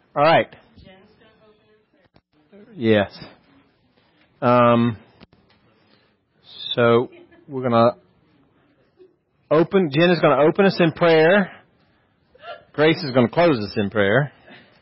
All right. Yes. So we're going to open. Jen is going to open us in prayer. Grace is going to close us in prayer.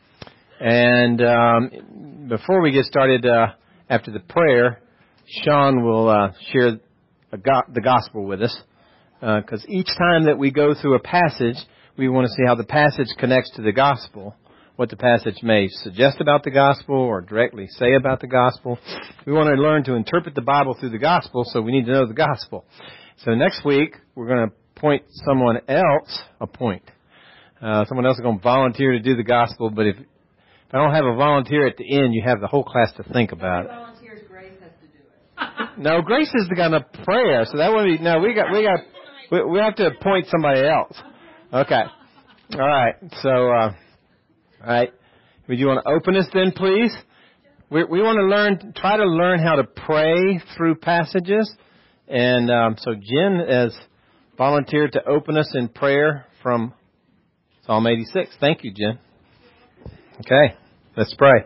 And before we get started, after the prayer, Sean will share the gospel with us. Because each time that we go through a passage, we want to see how the passage connects to the gospel, what the passage may suggest about the gospel or directly say about the gospel. We want to learn to interpret the Bible through the gospel, so we need to know the gospel. So next week, we're going to appoint someone else. Someone else is going to volunteer to do the gospel, but if I don't have a volunteer at the end, you have the whole class to think about it. Volunteers, Grace has to do it. No, Grace is the kind of prayer, so that would be, no, we have to appoint somebody else. Okay. All right. So, all right. Would you want to open us then, please? We want to try to learn how to pray through passages. And so Jen has volunteered to open us in prayer from Psalm 86. Thank you, Jen. Okay. Let's pray.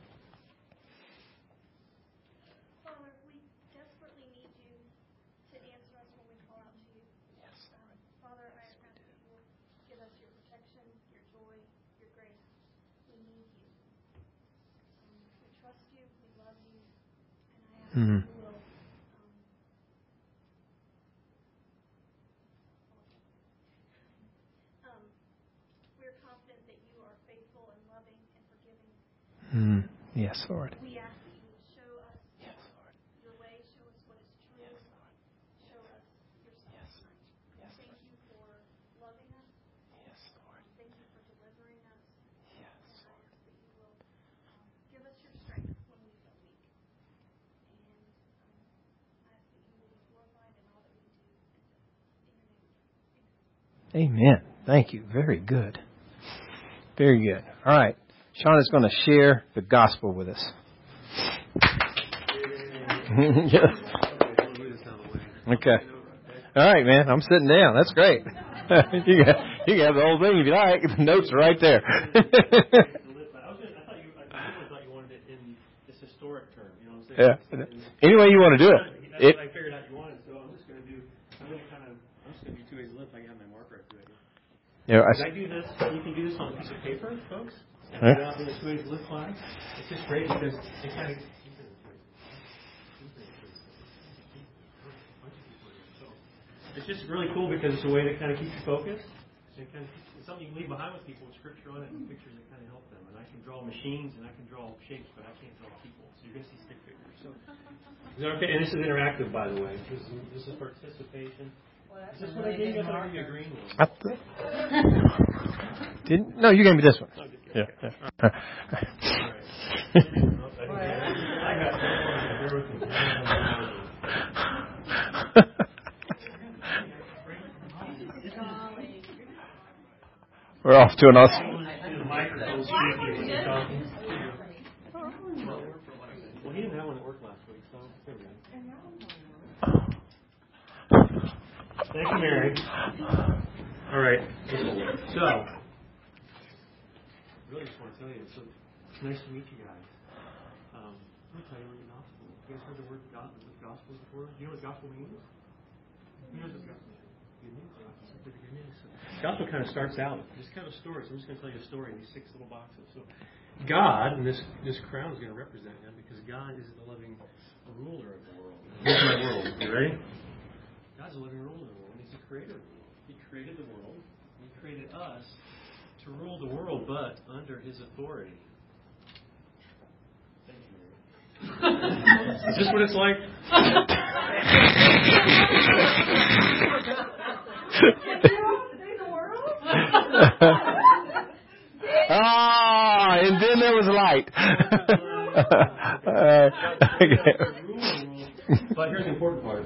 Mm-hmm. We're confident that you are faithful and loving and forgiving. Yes, Lord. We ask that you will show us your way, show us what is true, show us yourself. Yes, Thank you for loving us. Yes, Lord. Thank you for delivering us. Yes, and I ask that you will give us your strength when we feel weak. And I ask that you will be glorified in all that we do. In your name. Amen. Thank you. Very good. Very good. All right. Sean is going to share the gospel with us. Yeah. Okay. All right, man. I'm sitting down. That's great. You can have the whole thing if you like. The notes are right there. I thought you wanted it in this historic term. You know what I'm saying? Yeah. Any way you want to do it. That's what I figured out you wanted. So I'm just going to do 2 ways to live. If I can have my marker up to it. Yeah, Can I do this? You can do this on a piece of paper, folks. And put out the 2 ways to live flag. It's just great because it kind of. It's just really cool because it's a way to kind of keep you focused. It's something you can leave behind with people with scripture on it and pictures that kind of help them. And I can draw machines and I can draw shapes, but I can't draw people. So you're going to see stick figures. So, is that okay? And this is interactive, by the way. This is participation. Is this what I gave you? I thought I gave you a green one. No, you gave me this one. Oh, good. Yeah. Okay. Yeah. We're off to an awesome. Well, he didn't have one that worked last week, so there we go. Thank you, Mary. All right. So, really just want to tell you, it's nice to meet you guys. I'm going to tell you what the gospel is. You guys heard the word gospel before? Do you know what gospel means? Who knows what gospel means? Good news. Good news. Gospel kind of starts out just kind of stories. I'm just going to tell you a story in these 6 little boxes. So, God, and this crown is going to represent Him because God is the living ruler of the world. Here's my world. You ready? God's the living ruler of the world. He's the creator of the world. He created the world. He created us to rule the world, but under His authority. Thank you, Mary. Is this what it's like? And then there was light. But here's the important part.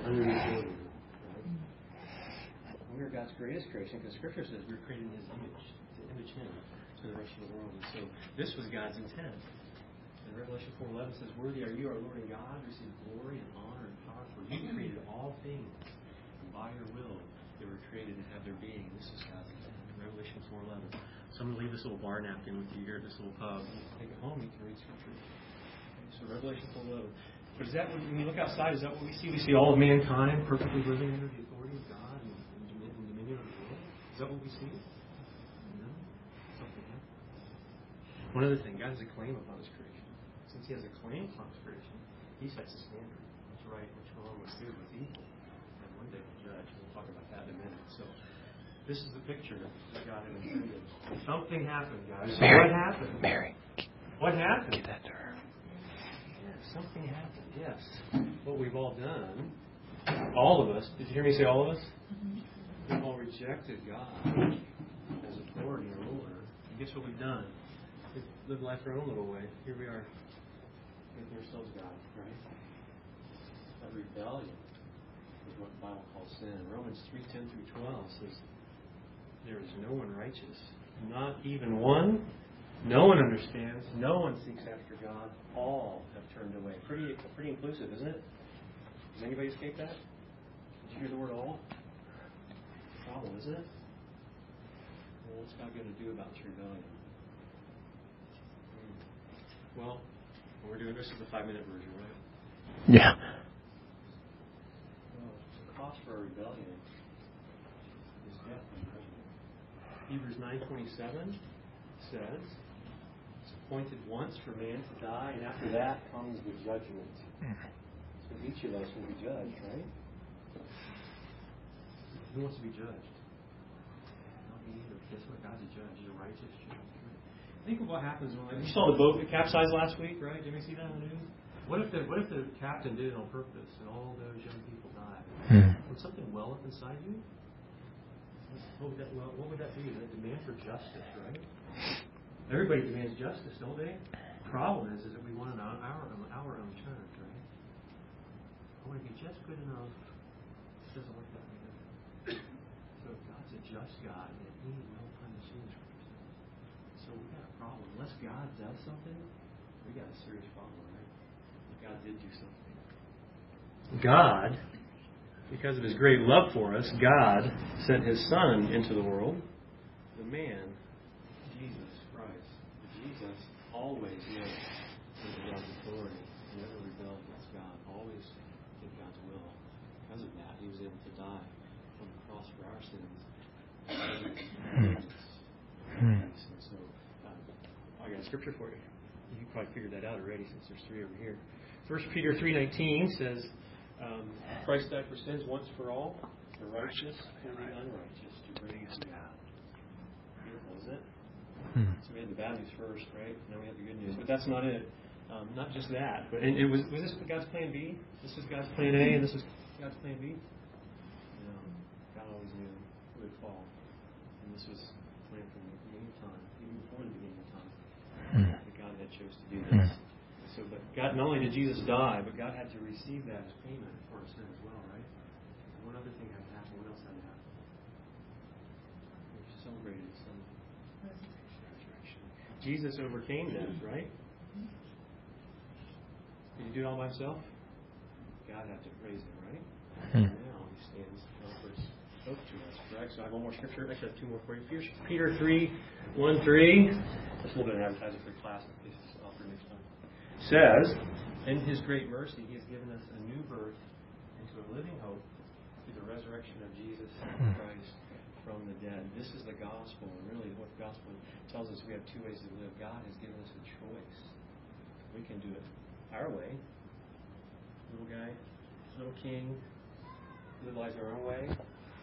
We're God's greatest creation because Scripture says we're created in His image, to image Him to the rest of the world. And so this was God's intent. And Revelation 4:11 says, "Worthy are you, our Lord and God, receive glory and honor and power, for you created all things, and by your will they were created to have their being." This is God's intent. Revelation 4:11. So I'm going to leave this little bar napkin with you here at this little pub. You can take it home, you can read Scripture. Okay, so Revelation 4:11. But is that when you look outside, is that what we see? We see all of mankind perfectly living under the authority of God and dominion of the world? Is that what we see? No. Something happened. One other thing, God has a claim upon His creation. Since He has a claim upon His creation, He sets a standard. What's right, what's wrong, what's good, what's evil. And one day we'll judge. We'll talk about that in a minute. So this is the picture that God had intended. Something happened, guys. Mary, what happened? Mary. What happened? Get that to her. Yeah, something happened, yes. What we've all done, all of us, did you hear me say all of us? We've all rejected God as authority or ruler. And guess what we've done? We've lived life our own little way. Here we are, making ourselves God, right? That rebellion is what the Bible calls sin. Romans 3:10 through 12 says, there is no one righteous, not even one. No one understands. No one seeks after God. All have turned away. Pretty inclusive, isn't it? Does anybody escape that? Did you hear the word all? Problem, isn't it? Well, what's God going to do about this rebellion? Well, we're doing this is the 5-minute version, right? Yeah. Well, the cost for a rebellion is death and judgment. Hebrews 9:27 says, it's appointed once for man to die, and after that comes the judgment. So each of us will be judged, right? Who wants to be judged? Not me either. Guess what? God's a judge. He's a righteous judge. Think of what happens when you saw the boat that capsized last week, right? Did you see that on the news? What if the captain did it on purpose and all those young people died? Would something well up inside you? What would that be? The demand for justice, right? Everybody demands justice, don't they? The problem is that we want our own terms, right? I want to be just good enough. It doesn't work that way. So God's a just God, and He will punish sins for Himself. So we got a problem. Unless God does something, we got a serious problem, right? God did do something. God, because of His great love for us, God sent His Son into the world, the man, Jesus Christ. Jesus always lived under God's authority, never rebelled against God, always did God's will. Because of that, He was able to die on the cross for our sins. And so, I got a scripture for you. You probably figured that out already since there's 3 over here. 1 Peter 3:19 says, Christ died for sins once for all, the righteous and the unrighteous, to bring us to God. Beautiful, isn't it? So we had the bad news first, right? Now we have the good news. But that's not it. Not just that. But and was this God's plan B? This is God's plan A, and this is God's plan B? No. God always knew who would fall. And this was planned from the beginning of time, even before the beginning of time. That God had chose to do this. So, but God, not only did Jesus die, but God had to receive that as payment for our sin as well, right? And one other thing had to happen. What else had to happen? We celebrated some resurrection. Jesus overcame death, right? Did He do it all by Himself? God had to praise Him, right? Now He stands to offer hope to us, correct? So I have one more scripture. Actually, I have 2 more for you. Peter 3:1-3. Just a little bit of advertising for class in case it's offered next time. Says, in His great mercy, He has given us a new birth into a living hope through the resurrection of Jesus Christ from the dead. This is the gospel, and really what the gospel tells us, we have 2 ways to live. God has given us a choice. We can do it our way. Little guy, little king, live lives our own way,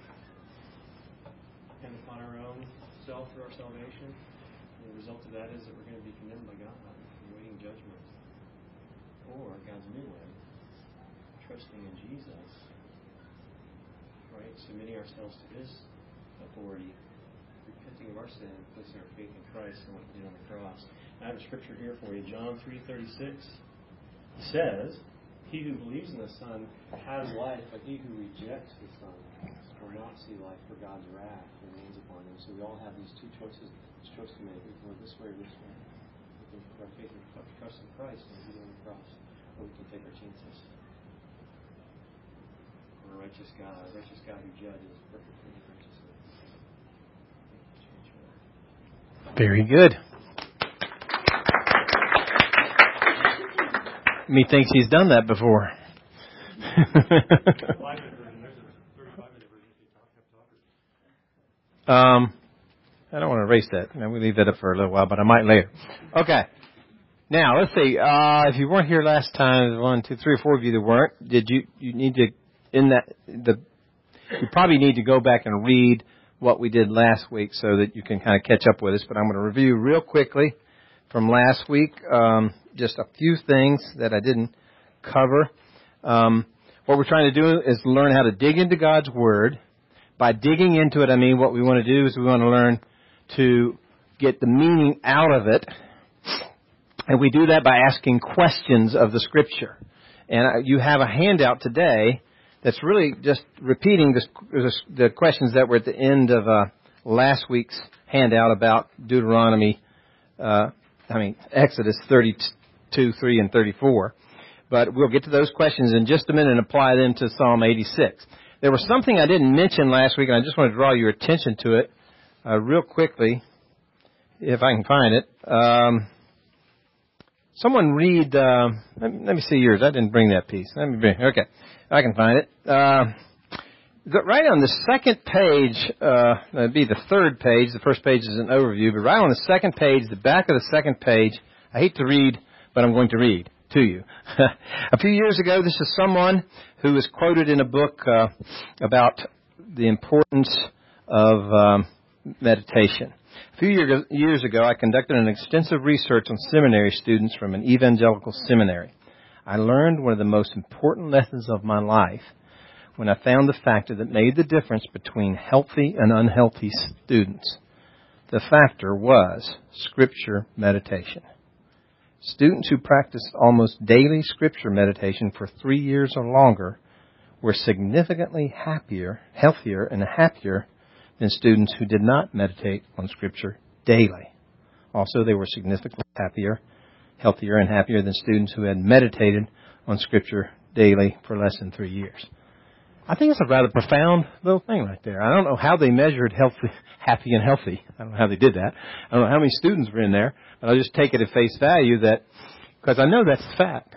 depend upon our own self for our salvation. And the result of that is that we're going to be condemned by God and waiting judgment. Or God's new way, trusting in Jesus, right? Submitting ourselves to His authority, repenting of our sin, placing our faith in Christ and what He did on the cross. I have a scripture here for you. John 3:36 says, He who believes in the Son has life, but he who rejects the Son will not see life, for God's wrath remains upon him. So we all have these 2 choices, this choice to make. We can go this way or this way. We can put our faith and trust in Christ and be on the cross, or we can take our chances. We're a righteous God who judges perfectly righteously. Very good. Me thinks he's done that before. I don't want to erase that. We leave that up for a little while, but I might later. Okay. Now, let's see. If you weren't here last time, 1, 2, 3, or 4 of you that weren't, you need to, you probably need to go back and read what we did last week so that you can kind of catch up with us. But I'm going to review real quickly from last week, just a few things that I didn't cover. What we're trying to do is learn how to dig into God's Word. By digging into it, I mean what we want to do is we want to learn to get the meaning out of it. And we do that by asking questions of the Scripture. And you have a handout today that's really just repeating the questions that were at the end of last week's handout about Exodus 32, 3, and 34. But we'll get to those questions in just a minute and apply them to Psalm 86. There was something I didn't mention last week, and I just want to draw your attention to it real quickly, if I can find it. Someone read, let me see yours. I didn't bring that piece. Okay, I can find it. Right on the second page, that'd be the third page. The first page is an overview, but right on the second page, the back of the second page, I hate to read, but I'm going to read to you. A few years ago, this is someone who was quoted in a book about the importance of meditation. A few years ago, I conducted an extensive research on seminary students from an evangelical seminary. I learned one of the most important lessons of my life when I found the factor that made the difference between healthy and unhealthy students. The factor was Scripture meditation. Students who practiced almost daily Scripture meditation for 3 years or longer were significantly healthier and happier than students who did not meditate on Scripture daily. Also, they were significantly healthier and happier than students who had meditated on Scripture daily for less than 3 years. I think it's a rather profound little thing right there. I don't know how they measured happy and healthy. I don't know how they did that. I don't know how many students were in there, but I'll just take it at face value because I know that's fact.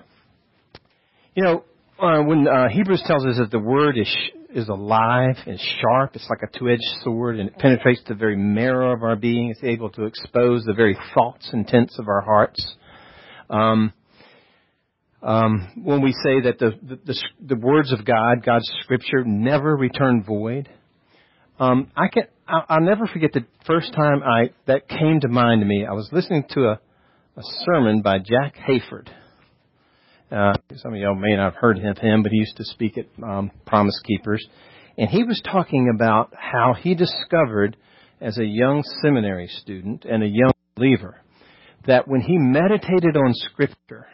When Hebrews tells us that the Word is alive and sharp, it's like a two-edged sword, and it penetrates the very marrow of our being. It's able to expose the very thoughts and intents of our hearts. When we say that the words of God, God's Scripture, never return void, I'll never forget the first time that came to mind to me. I was listening to a sermon by Jack Hayford. Some of y'all may not have heard of him, but he used to speak at Promise Keepers. And he was talking about how he discovered as a young seminary student and a young believer that when he meditated on Scripture,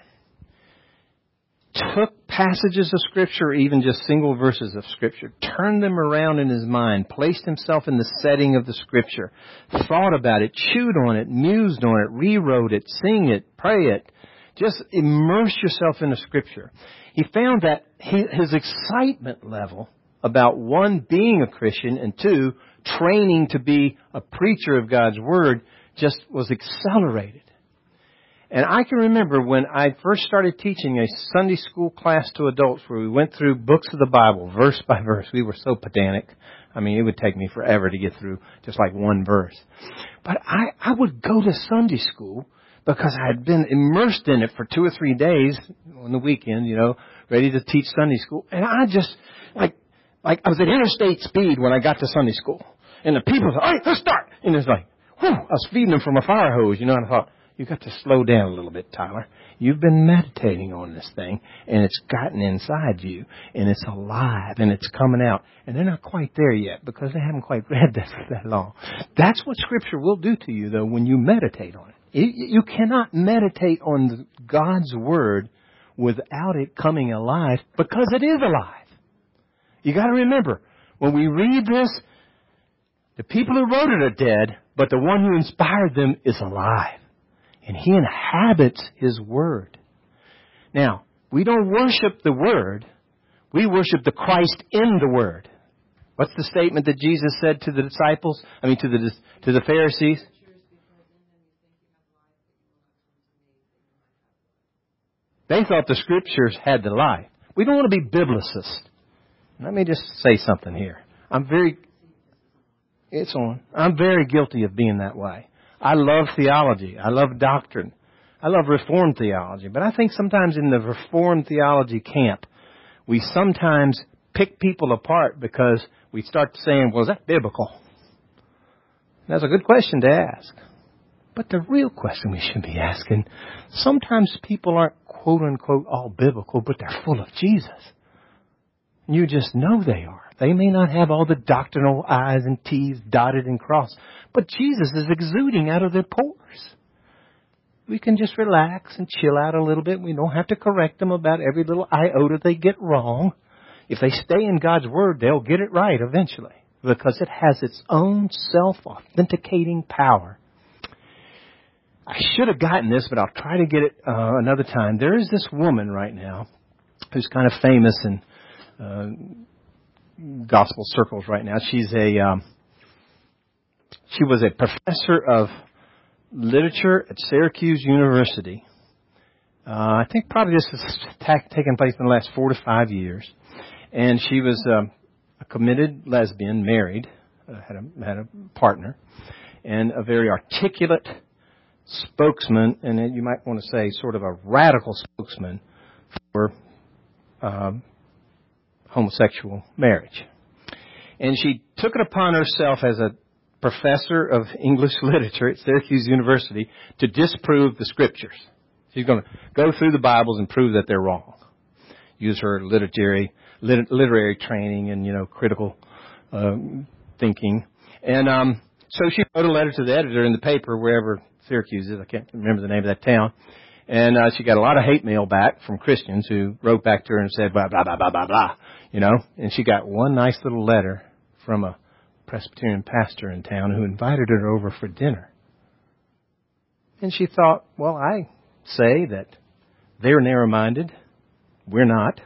took passages of Scripture, or even just single verses of Scripture, turned them around in his mind, placed himself in the setting of the Scripture, thought about it, chewed on it, mused on it, rewrote it, sing it, pray it, just immerse yourself in the Scripture. He found that his excitement level about, one, being a Christian, and two, training to be a preacher of God's Word just was accelerated. And I can remember when I first started teaching a Sunday school class to adults where we went through books of the Bible, verse by verse. We were so pedantic. I mean, it would take me forever to get through just like one verse. But I would go to Sunday school because I had been immersed in it for 2 or 3 days on the weekend, ready to teach Sunday school. And I just, like I was at interstate speed when I got to Sunday school. And the people said, all right, let's start. And it's like, whew, I was feeding them from a fire hose, and I thought, you've got to slow down a little bit, Tyler. You've been meditating on this thing, and it's gotten inside you, and it's alive, and it's coming out. And they're not quite there yet because they haven't quite read this that long. That's what Scripture will do to you, though, when you meditate on it. You cannot meditate on God's Word without it coming alive because it is alive. You got to remember, when we read this, the people who wrote it are dead, but the one who inspired them is alive. And He inhabits His Word. Now, we don't worship the Word. We worship the Christ in the Word. What's the statement that Jesus said to the disciples? To the Pharisees? They thought the Scriptures had the life. We don't want to be biblicists. Let me just say something here. I'm very guilty of being that way. I love theology. I love doctrine. I love Reformed theology. But I think sometimes in the Reformed theology camp, we sometimes pick people apart because we start saying, well, is that biblical? That's a good question to ask. But the real question we should be asking, sometimes people aren't quote-unquote all biblical, but they're full of Jesus. You just know they are. They may not have all the doctrinal I's and T's dotted and crossed, but Jesus is exuding out of their pores. We can just relax and chill out a little bit. We don't have to correct them about every little iota they get wrong. If they stay in God's Word, they'll get it right eventually, because it has its own self-authenticating power. I should have gotten this, but I'll try to get it another time. There is this woman right now who's kind of famous in gospel circles right now. She was a professor of literature at Syracuse University. I think probably this has taken place in the last 4 to 5 years. And she was a committed lesbian, married, had a partner, and a very articulate spokesman, and you might want to say sort of a radical spokesman for homosexual marriage. And she took it upon herself as a professor of English literature at Syracuse University to disprove the Scriptures. She's going to go through the Bibles and prove that they're wrong. Use her literary training and, critical thinking. And so she wrote a letter to the editor in the paper, wherever Syracuse is. I can't remember the name of that town. And she got a lot of hate mail back from Christians who wrote back to her and said, blah, blah, blah, blah, blah, blah. And she got one nice little letter from a Presbyterian pastor in town who invited her over for dinner. And she thought, well, I say that they're narrow-minded. We're not.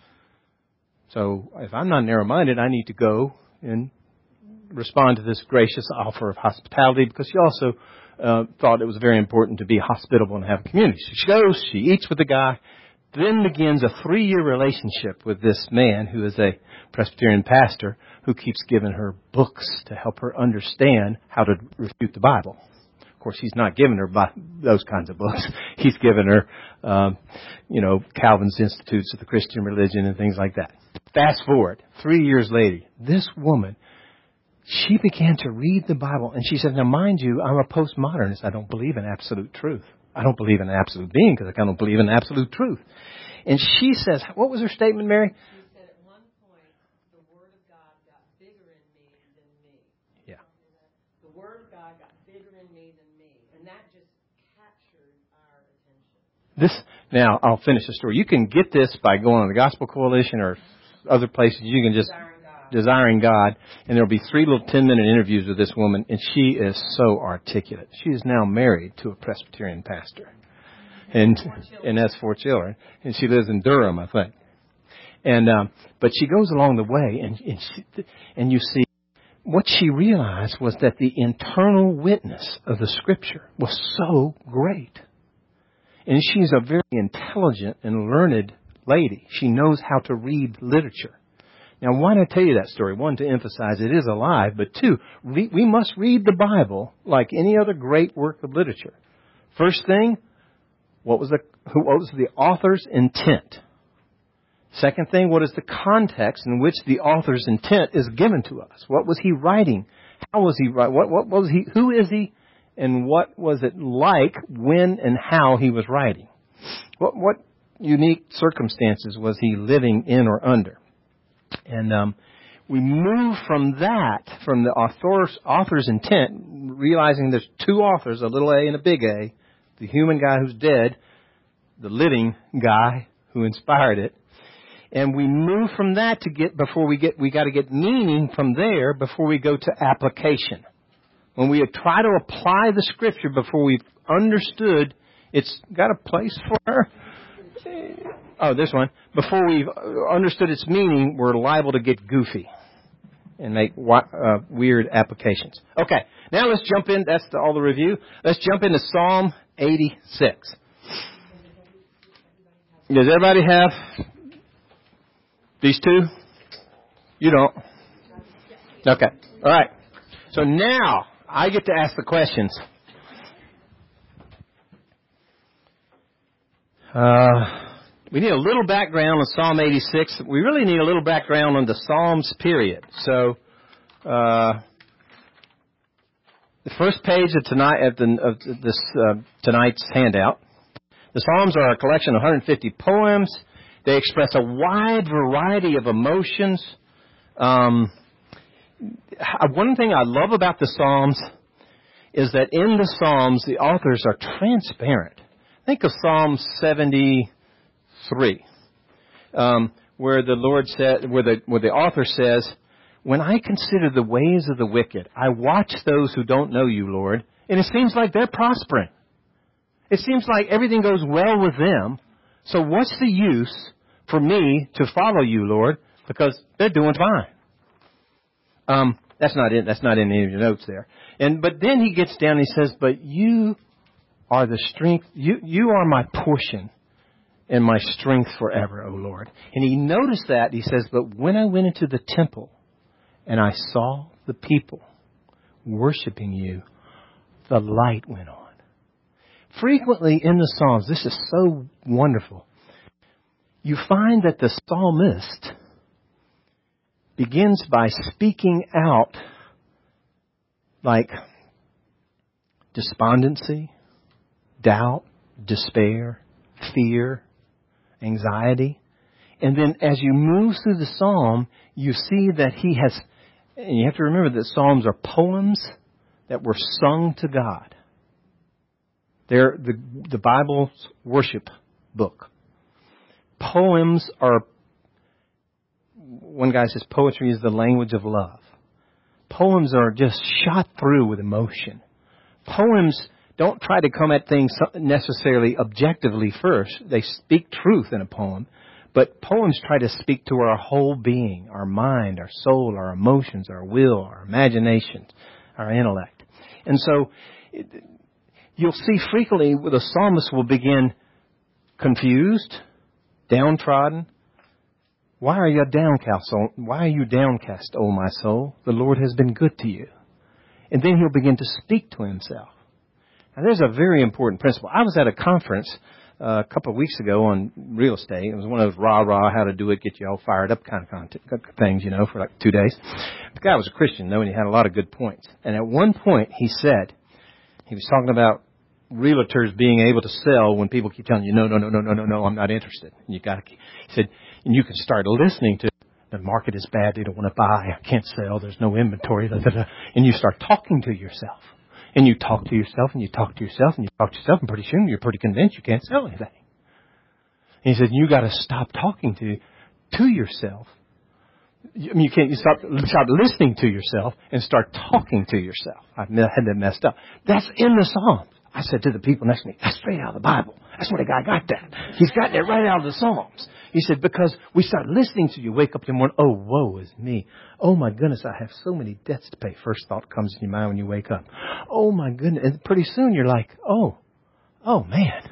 So if I'm not narrow-minded, I need to go and respond to this gracious offer of hospitality, because she also thought it was very important to be hospitable and have a community. So she goes, she eats with the guy, then begins a 3-year relationship with this man who is a Presbyterian pastor who keeps giving her books to help her understand how to refute the Bible. Of course, he's not giving her those kinds of books. He's given her, Calvin's Institutes of the Christian Religion and things like that. Fast forward, 3 years later, this woman, she began to read the Bible, and she said, now mind you, I'm a postmodernist. I don't believe in absolute truth. I don't believe in absolute being because I don't believe in absolute truth. And she says, what was her statement, Mary? She said at one point, the Word of God got bigger in me than me. Yeah. The Word of God got bigger in me than me. And that just captured our attention. Now, I'll finish the story. You can get this by going on the Gospel Coalition or other places. You can just Desiring God, and there'll be 3 little 10-minute interviews with this woman, and she is so articulate. She is now married to a Presbyterian pastor, and has 4 children, and she lives in Durham, I think. And but she goes along the way, and you see what she realized was that the internal witness of the Scripture was so great, and she's a very intelligent and learned lady. She knows how to read literature. Now, why did I tell you that story? 1, to emphasize it is alive, but 2, we must read the Bible like any other great work of literature. First thing, what was the author's intent? Second thing, what is the context in which the author's intent is given to us? What was he writing? How was he writing? What was he? Who is he? And what was it like when and how he was writing? What unique circumstances was he living in or under? And we move from that, from the author's intent, realizing there's 2 authors, a little a and a big A, the human guy who's dead, the living guy who inspired it. And we move from that we got to get meaning from there before we go to application. When we try to apply the Scripture before we've understood it's got a place for her. Oh, this one. Before we've understood its meaning, we're liable to get goofy and make weird applications. Okay, now let's jump in. That's all the review. Let's jump into Psalm 86. Does everybody have these two? You don't. Okay. All right. So now I get to ask the questions. We need a little background on Psalm 86. We really need a little background on the Psalms, period. So, the first page of tonight's handout. The Psalms are a collection of 150 poems. They express a wide variety of emotions. One thing I love about the Psalms is that in the Psalms, the authors are transparent. Think of Psalm 73, where the Lord said, where the author says, "When I consider the ways of the wicked, I watch those who don't know you, Lord, and it seems like they're prospering. It seems like everything goes well with them. So what's the use for me to follow you, Lord? Because they're doing fine." That's not in any of your notes there. But then he gets down and he says, "But you are the strength. You are my portion and my strength forever, O Lord." And he noticed that. He says, "But when I went into the temple and I saw the people worshiping you, the light went on." Frequently in the Psalms, this is so wonderful, you find that the psalmist begins by speaking out like despondency, doubt, despair, fear, anxiety. And then as you move through the psalm, you see that he has, and you have to remember that psalms are poems that were sung to God. They're the Bible's worship book. Poems are, one guy says poetry is the language of love. Poems are just shot through with emotion. Poems don't try to come at things necessarily objectively first. They speak truth in a poem. But poems try to speak to our whole being, our mind, our soul, our emotions, our will, our imagination, our intellect. And so you'll see frequently the psalmist will begin confused, downtrodden. "Why are you downcast? Why are you downcast, O my soul? The Lord has been good to you." And then he'll begin to speak to himself. Now, there's a very important principle. I was at a conference a couple of weeks ago on real estate. It was one of those rah-rah, how to do it, get you all fired up kind of things, for like 2 days. The guy was a Christian, though, and he had a lot of good points. And at one point, he said, he was talking about realtors being able to sell when people keep telling you, no, I'm not interested. He said, and you can start listening to, the market is bad, they don't want to buy, I can't sell, there's no inventory, and you start talking to yourself. And you talk to yourself, and you talk to yourself, and you talk to yourself, and pretty soon you're pretty convinced you can't sell anything. And he said, you got to stop talking to yourself. You can't. You stop listening to yourself and start talking to yourself. I had that messed up. That's in the Psalms. I said to the people next to me, "That's straight out of the Bible. That's where the guy got that. He's got that right out of the Psalms." He said, "Because we start listening to you. Wake up in the morning. Oh, woe is me. Oh my goodness, I have so many debts to pay." First thought comes in your mind when you wake up. Oh my goodness. And pretty soon you're like, oh man.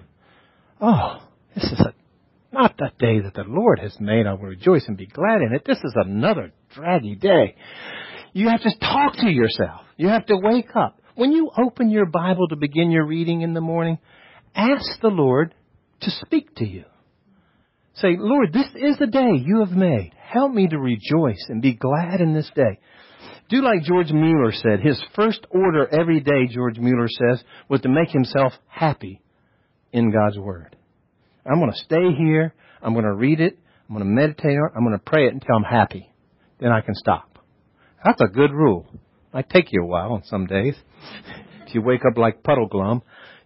Oh, this is not the day that the Lord has made. I will rejoice and be glad in it. This is another draggy day. You have to talk to yourself. You have to wake up. When you open your Bible to begin your reading in the morning, ask the Lord to speak to you. Say, "Lord, this is the day you have made. Help me to rejoice and be glad in this day." Do like George Mueller said. His first order every day, George Mueller says, was to make himself happy in God's Word. I'm going to stay here. I'm going to read it. I'm going to meditate on it. I'm going to pray it until I'm happy. Then I can stop. That's a good rule. Might take you a while on some days. If you wake up like Puddle Glum,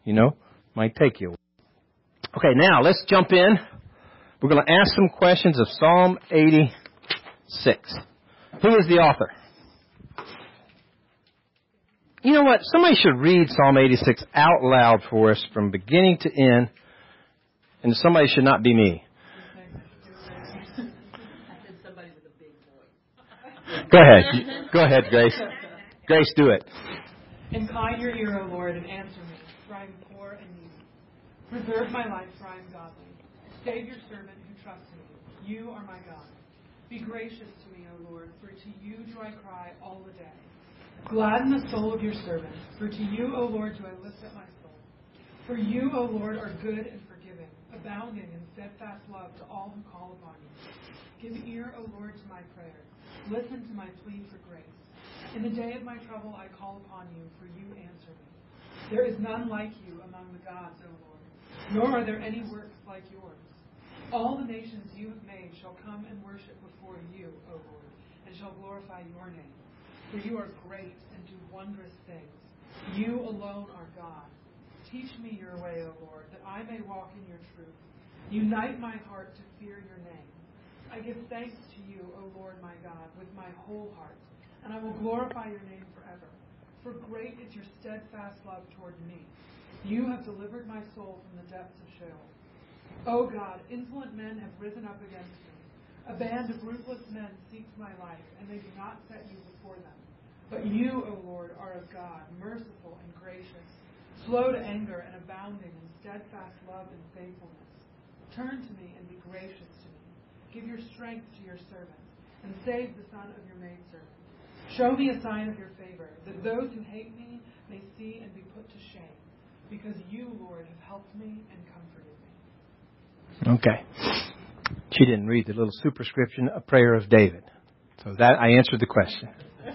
might take you a while. Okay, now let's jump in. We're going to ask some questions of Psalm 86. Who is the author? You know what? Somebody should read Psalm 86 out loud for us from beginning to end. And somebody should not be me. I said somebody with a big voice. Go ahead. Go ahead, Grace. Grace, do it. Incline your ear, O Lord, and answer me, for I am poor and needy. Preserve my life, for I am godly. Save your servant who trusts in you. You are my God. Be gracious to me, O Lord, for to you do I cry all the day. Gladden the soul of your servant, for to you, O Lord, do I lift up my soul. For you, O Lord, are good and forgiving, abounding in steadfast love to all who call upon you. Give ear, O Lord, to my prayer. Listen to my plea for grace. In the day of my trouble I call upon you, for you answer me. There is none like you among the gods, O Lord, nor are there any works like yours. All the nations you have made shall come and worship before you, O Lord, and shall glorify your name. For you are great and do wondrous things. You alone are God. Teach me your way, O Lord, that I may walk in your truth. Unite my heart to fear your name. I give thanks to you, O Lord my God, with my whole heart, and I will glorify your name forever. For great is your steadfast love toward me. You have delivered my soul from the depths of Sheol. O God, insolent men have risen up against me. A band of ruthless men seeks my life, and they do not set you before them. But you, O Lord, are a God, merciful and gracious, slow to anger and abounding in steadfast love and faithfulness. Turn to me and be gracious to me. Give your strength to your servant, and save the son of your maidservant. Show me a sign of your favor, that those who hate me may see and be put to shame, because you, Lord, have helped me and comforted me. Okay. She didn't read the little superscription, a prayer of David. So that I answered the question.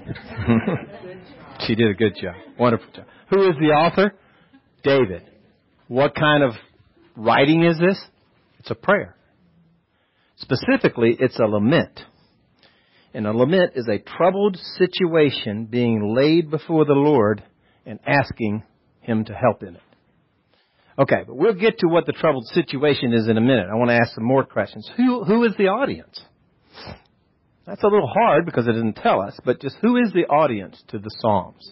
She did a good job. Wonderful job. Who is the author? David. What kind of writing is this? It's a prayer. Specifically, it's a lament. And a lament is a troubled situation being laid before the Lord and asking Him to help in it. Okay, but we'll get to what the troubled situation is in a minute. I want to ask some more questions. Who is the audience? That's a little hard because it doesn't tell us, but just who is the audience to the Psalms?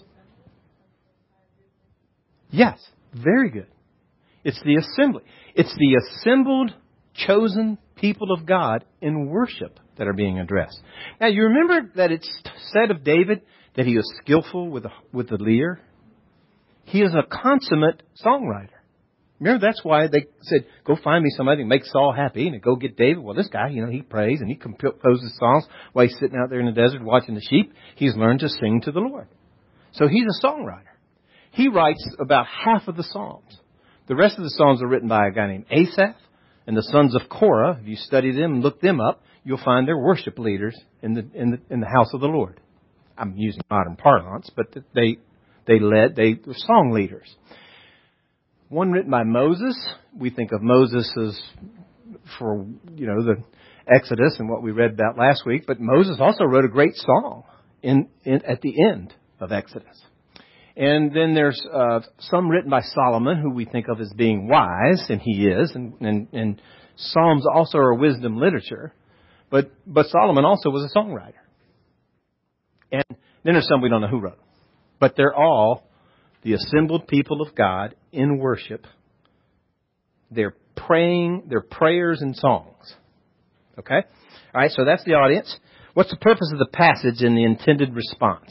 Yes, very good. It's the assembly. It's the assembled, chosen people of God in worship that are being addressed. Now, you remember that it's said of David that he was skillful with the lyre? He is a consummate songwriter. Remember, that's why they said, go find me somebody who makes Saul happy, and they go get David. Well, this guy, he prays and he composes songs while he's sitting out there in the desert watching the sheep. He's learned to sing to the Lord. So he's a songwriter. He writes about half of the Psalms. The rest of the Psalms are written by a guy named Asaph and the sons of Korah. If you study them and look them up, you'll find they're worship leaders in the house of the Lord. I'm using modern parlance, but they were song leaders. One written by Moses. We think of Moses as for, the Exodus and what we read about last week. But Moses also wrote a great song at the end of Exodus. And then there's some written by Solomon, who we think of as being wise, and he is. And Psalms also are wisdom literature. But Solomon also was a songwriter. And then there's some we don't know who wrote. But they're all the assembled people of God in worship. They're praying, their prayers and songs. Okay? All right, so that's the audience. What's the purpose of the passage and the intended response?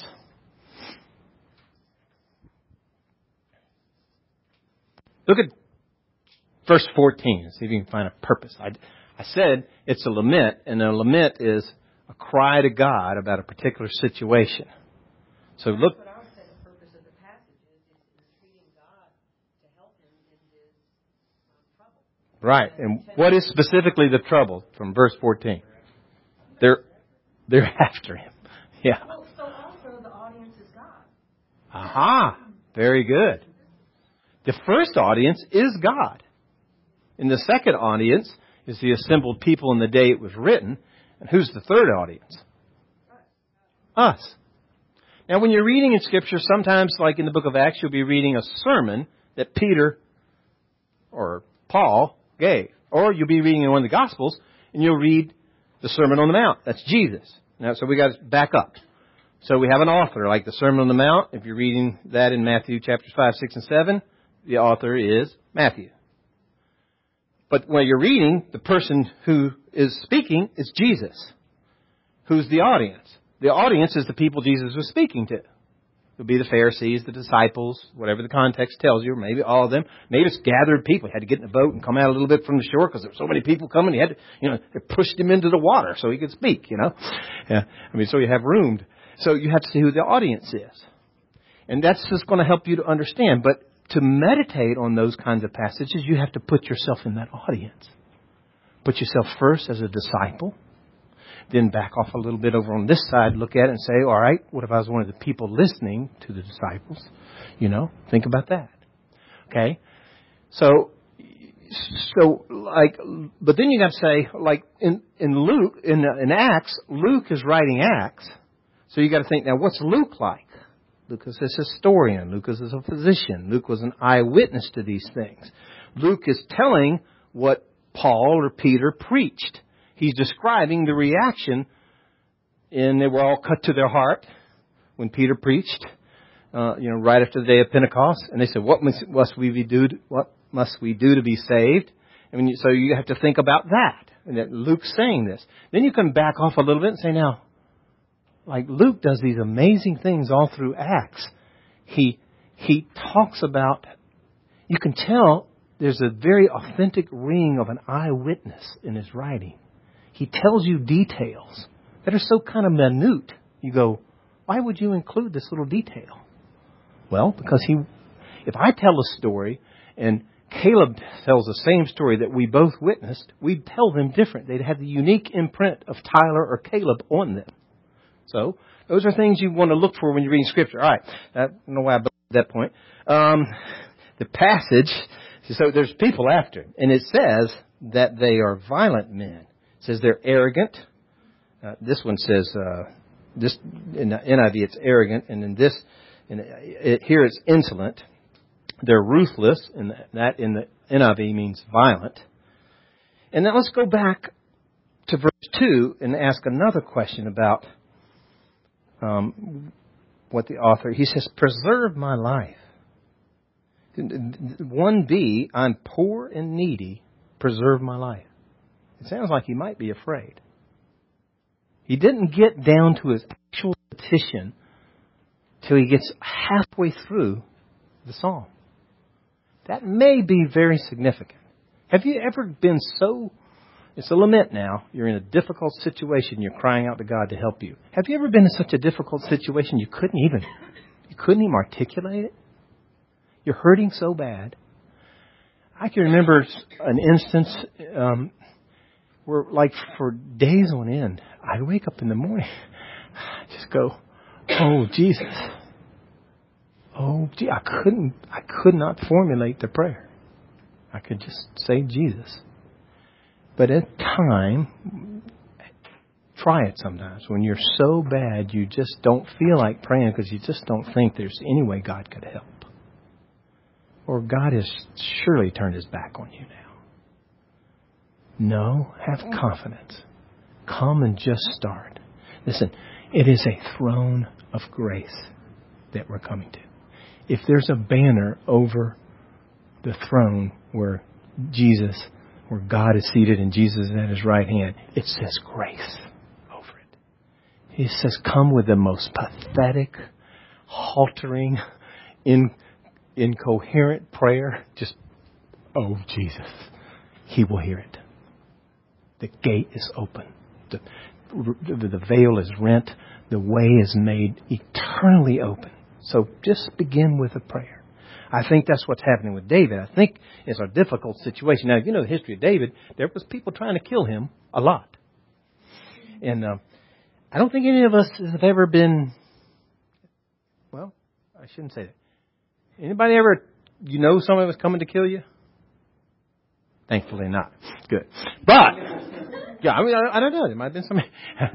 Look at verse 14. See if you can find a purpose. I said it's a lament, and a lament is a cry to God about a particular situation. So look. But I would say the purpose of the passage is entreating God to help him in his trouble. Right. And what is specifically the trouble from verse 14? They're after him. Yeah. Well, so also the audience is God. Aha. Very good. The first audience is God. And the second audience is the assembled people in the day it was written. And who's the third audience? Us. Now, when you're reading in Scripture, sometimes, like in the book of Acts, you'll be reading a sermon that Peter or Paul gave. Or you'll be reading in one of the Gospels, and you'll read the Sermon on the Mount. That's Jesus. Now, so we got to back up. So we have an author, like the Sermon on the Mount. If you're reading that in Matthew chapters 5, 6, and 7, the author is Matthew. But when you're reading, the person who is speaking is Jesus. Who's the audience? The audience is the people Jesus was speaking to. There'll be the Pharisees, the disciples, whatever the context tells you, or maybe all of them. Maybe it's gathered people. He had to get in the boat and come out a little bit from the shore because there were so many people coming. He had to, they pushed him into the water so he could speak, Yeah. So you have room. So you have to see who the audience is. And that's just going to help you to understand. But to meditate on those kinds of passages, you have to put yourself in that audience. Put yourself first as a disciple. Then back off a little bit over on this side, look at it and say, all right, what if I was one of the people listening to the disciples? Think about that. Okay? But then you got to say, like in Luke, in Acts, Luke is writing Acts. So you got to think, now what's Luke like? Luke is a historian. Luke is a physician. Luke was an eyewitness to these things. Luke is telling what Paul or Peter preached. He's describing the reaction, and they were all cut to their heart when Peter preached, right after the day of Pentecost. And they said, "What must we do? What must we do to be saved?" So you have to think about that. And that Luke's saying this. Then you can back off a little bit and say, now, like Luke does these amazing things all through Acts. He talks about. You can tell there's a very authentic ring of an eyewitness in his writing. He tells you details that are so kind of minute. You go, why would you include this little detail? Well, because if I tell a story and Caleb tells the same story that we both witnessed, we'd tell them different. They'd have the unique imprint of Tyler or Caleb on them. So those are things you want to look for when you're reading Scripture. All right, I don't know why I blew at that point. The passage, so there's people after him, and it says that they are violent men. It says they're arrogant. This one says, this in the NIV it's arrogant, and in this, here it's insolent. They're ruthless, and that in the NIV means violent. And then let's go back to verse 2 and ask another question about what the author, he says, preserve my life. 1b, I'm poor and needy, preserve my life. It sounds like he might be afraid. He didn't get down to his actual petition till he gets halfway through the psalm. That may be very significant. Have you ever been it's a lament now, you're in a difficult situation, you're crying out to God to help you. Have you ever been in such a difficult situation you couldn't even articulate it? You're hurting so bad. I can remember an instance where, like, for days on end, I'd wake up in the morning, just go, "Oh Jesus, oh gee," I could not formulate the prayer. I could just say Jesus. But at time, try it sometimes. When you're so bad, you just don't feel like praying because you just don't think there's any way God could help. Or God has surely turned his back on you now. No, have confidence. Come and just start. Listen, it is a throne of grace that we're coming to. If there's a banner over the throne where God is seated and Jesus is at his right hand, it says grace over it. It says come with the most pathetic, haltering, incoherent prayer. Just, oh Jesus, he will hear it. The gate is open. The veil is rent. The way is made eternally open. So just begin with a prayer. I think that's what's happening with David. I think it's a difficult situation. Now, if you know the history of David, there was people trying to kill him a lot. And I don't think any of us have ever been, well, I shouldn't say that. Anybody ever, somebody was coming to kill you? Thankfully not. Good. But, yeah, I don't know. There might have been somebody.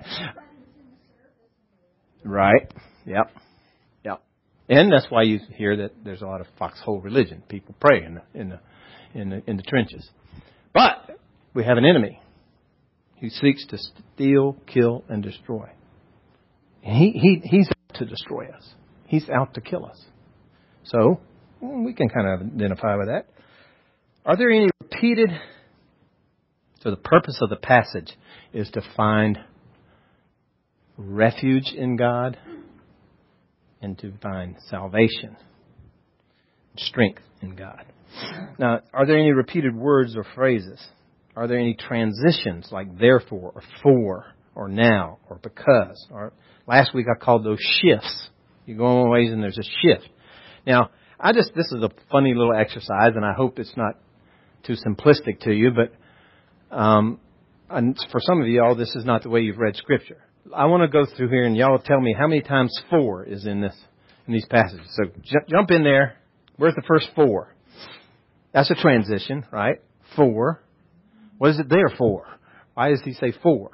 Right. Yep. And that's why you hear that there's a lot of foxhole religion. People pray in the trenches. But we have an enemy who seeks to steal, kill, and destroy. He's out to destroy us. He's out to kill us. So we can kind of identify with that. Are there any repeated? So the purpose of the passage is to find refuge in God, and to find salvation, strength in God. Now, are there any repeated words or phrases? Are there any transitions like therefore or for or now or because? Or last week I called those shifts. You go on ways and there's a shift. Now, this is a funny little exercise, and I hope it's not too simplistic to you, but and for some of y'all, this is not the way you've read Scripture. I want to go through here, and y'all tell me how many times for is in these passages. So jump in there. Where's the first for? That's a transition, right? For. What is it there for? Why does he say for?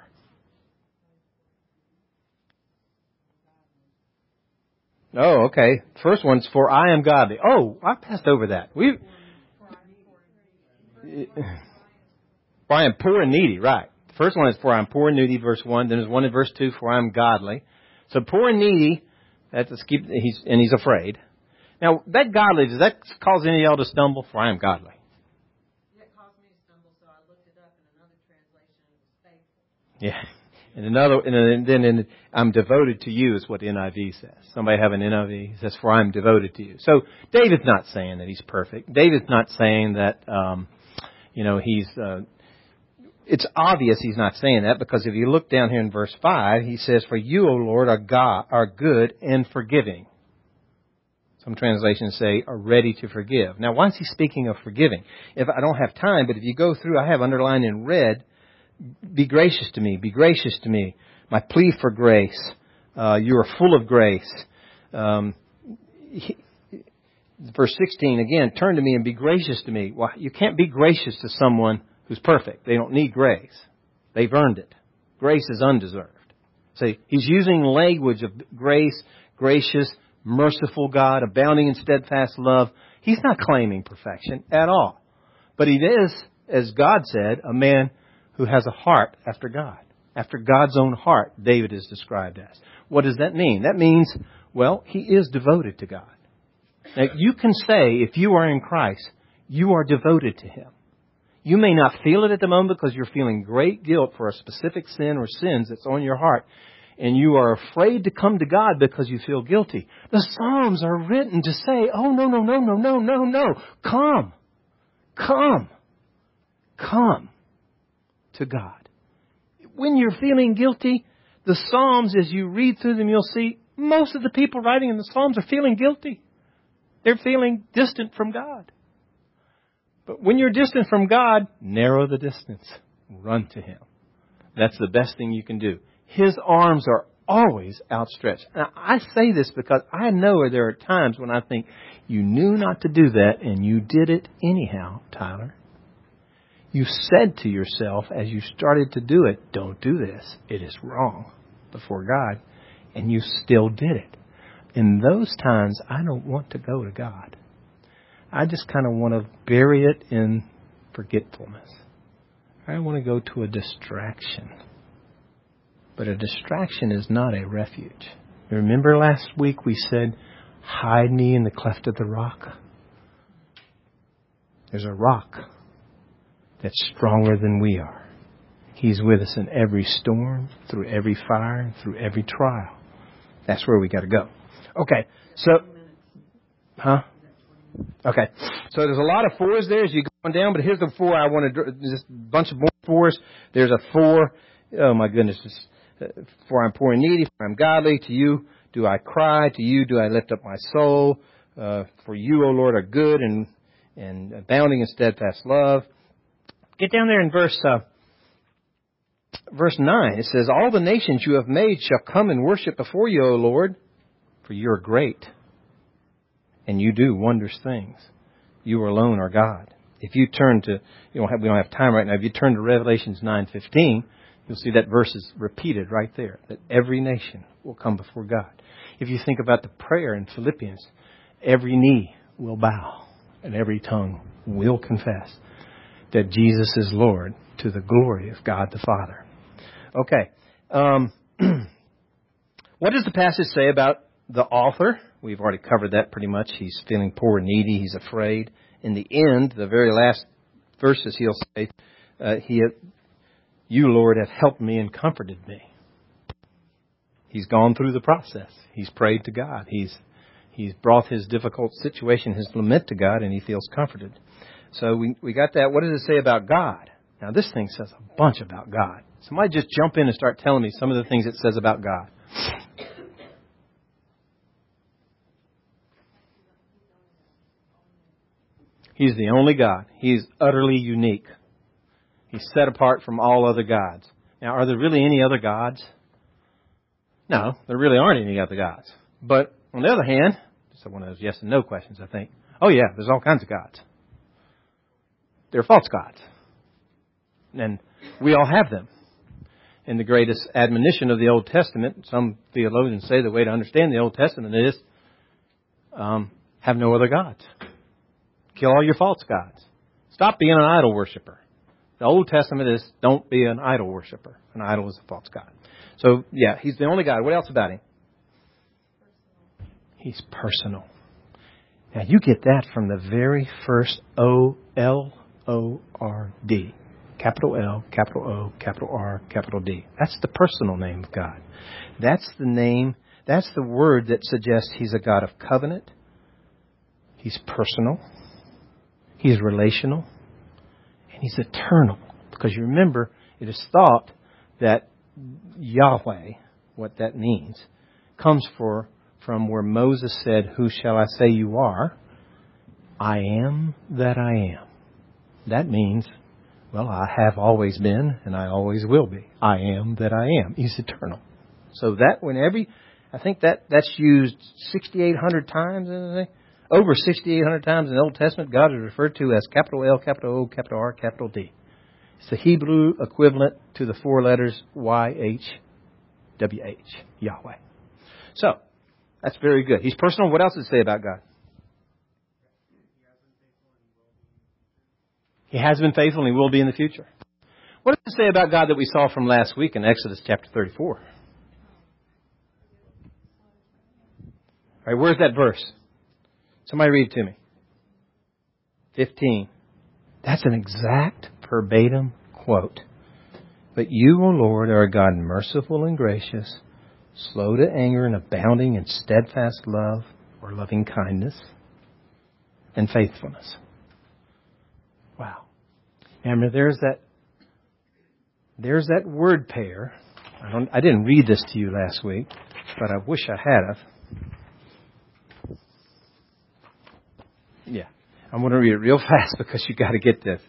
Oh, okay. First one's for I am godly. Oh, I passed over that. For I am poor and needy, right. The first one is for I am poor and needy, verse 1. Then there's one in verse 2, for I am godly. So poor and needy, he's afraid. Now, that godly, does that cause any of y'all to stumble? For I am godly. It caused me to stumble, so I looked it up in another translation. It was faithful. Yeah. And then I'm devoted to you is what the NIV says. Somebody have an NIV? It says, for I am devoted to you. So David's not saying that he's perfect. David's not saying that, it's obvious he's not saying that, because if you look down here in verse 5, he says, for you, O Lord, are good and forgiving. Some translations say, are ready to forgive. Now, why is he speaking of forgiving? If I don't have time, but if you go through, I have underlined in red, be gracious to me, be gracious to me. My plea for grace. You are full of grace. Verse 16, again, turn to me and be gracious to me. Well, you can't be gracious to someone who's perfect. They don't need grace. They've earned it. Grace is undeserved. See, he's using language of grace, gracious, merciful God, abounding in steadfast love. He's not claiming perfection at all. But he is, as God said, a man who has a heart after God. After God's own heart, David is described as. What does that mean? That means, well, he is devoted to God. Now, you can say, if you are in Christ, you are devoted to Him. You may not feel it at the moment because you're feeling great guilt for a specific sin or sins that's on your heart, and you are afraid to come to God because you feel guilty. The Psalms are written to say, oh, no. Come to God. When you're feeling guilty, the Psalms, as you read through them, you'll see most of the people writing in the Psalms are feeling guilty. They're feeling distant from God. But when you're distant from God, narrow the distance. Run to Him. That's the best thing you can do. His arms are always outstretched. Now, I say this because I know there are times when I think, you knew not to do that and you did it anyhow, Tyler. You said to yourself as you started to do it, don't do this. It is wrong before God. And you still did it. In those times, I don't want to go to God. I just kind of want to bury it in forgetfulness. I want to go to a distraction. But a distraction is not a refuge. Remember last week we said, hide me in the cleft of the rock? There's a rock that's stronger than we are. He's with us in every storm, through every fire, through every trial. That's where we got to go. Okay, so, Okay, so there's a lot of fours there as you go on down, but here's the four I want to, just a bunch of more fours. There's a four, oh my goodness, for I'm poor and needy, for I'm godly, to you do I cry, to you do I lift up my soul, for you, O Lord, are good and abounding in steadfast love. Get down there in verse 9. It says, all the nations you have made shall come and worship before you, O Lord, for you are great, and you do wondrous things. You alone are God. If you turn to, we don't have time right now. If you turn to Revelations 9:15, you'll see that verse is repeated right there, that every nation will come before God. If you think about the prayer in Philippians, every knee will bow and every tongue will confess that Jesus is Lord, to the glory of God the Father. Okay. What does the passage say about the author? We've already covered that pretty much. He's feeling poor and needy. He's afraid. In the end, the very last verses, he'll say, you, Lord, have helped me and comforted me. He's gone through the process. He's prayed to God. He's brought his difficult situation, his lament to God, and he feels comforted. So we got that. What does it say about God? Now, this thing says a bunch about God. Somebody just jump in and start telling me some of the things it says about God. He's the only God. He's utterly unique. He's set apart from all other gods. Now, are there really any other gods? No, there really aren't any other gods. But on the other hand, it's one of those yes and no questions, I think. Oh, yeah, there's all kinds of gods. They're false gods. And we all have them. And the greatest admonition of the Old Testament, some theologians say the way to understand the Old Testament is have no other gods. Kill all your false gods. Stop being an idol worshiper. The Old Testament is don't be an idol worshiper. An idol is a false god. So, yeah, he's the only God. What else about him? He's personal. Now, you get that from the very first O-L-O-R-D. Capital L, capital O, capital R, capital D. That's the personal name of God. That's the name, that's the word that suggests he's a God of covenant. He's personal. He's relational. And he's eternal. Because you remember, it is thought that Yahweh, what that means, comes from where Moses said, "Who shall I say you are? I am that I am." That means, well, I have always been and I always will be. I am that I am. He's eternal. So that I think that's used 6,800 times, isn't it? Over 6,800 times in the Old Testament, God is referred to as capital L, capital O, capital R, capital D. It's the Hebrew equivalent to the four letters Y-H-W-H, Yahweh. So, that's very good. He's personal. What else does it say about God? He has been faithful and he will be in the future. What does it say about God that we saw from last week in Exodus chapter 34? All right, where's that verse? Somebody read it to me. 15. That's an exact verbatim quote. But you, O Lord, are a God merciful and gracious, slow to anger and abounding in steadfast love or loving kindness and faithfulness. Wow. Remember, there's that word pair. I didn't read this to you last week, but I wish I had have. Yeah. I'm going to read it real fast because you got to get this.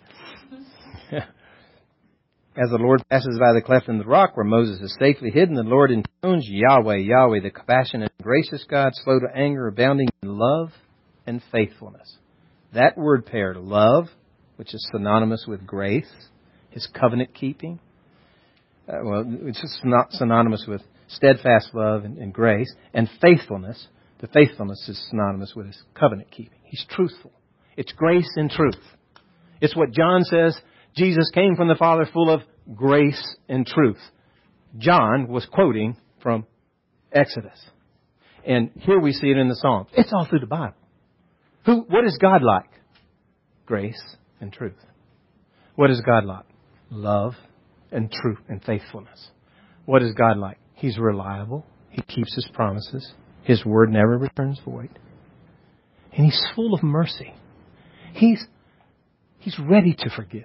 As the Lord passes by the cleft in the rock where Moses is safely hidden, the Lord intones, Yahweh, Yahweh, the compassionate and gracious God, slow to anger, abounding in love and faithfulness. That word pair, love, which is synonymous with grace, his covenant keeping. It's just not synonymous with steadfast love and grace. And faithfulness, the faithfulness is synonymous with his covenant keeping. He's truthful. It's grace and truth. It's what John says, Jesus came from the Father full of grace and truth. John was quoting from Exodus. And here we see it in the Psalms. It's all through the Bible. What is God like? Grace and truth. What is God like? Love and truth and faithfulness. What is God like? He's reliable. He keeps His promises. His word never returns void. And He's full of mercy. He's ready to forgive.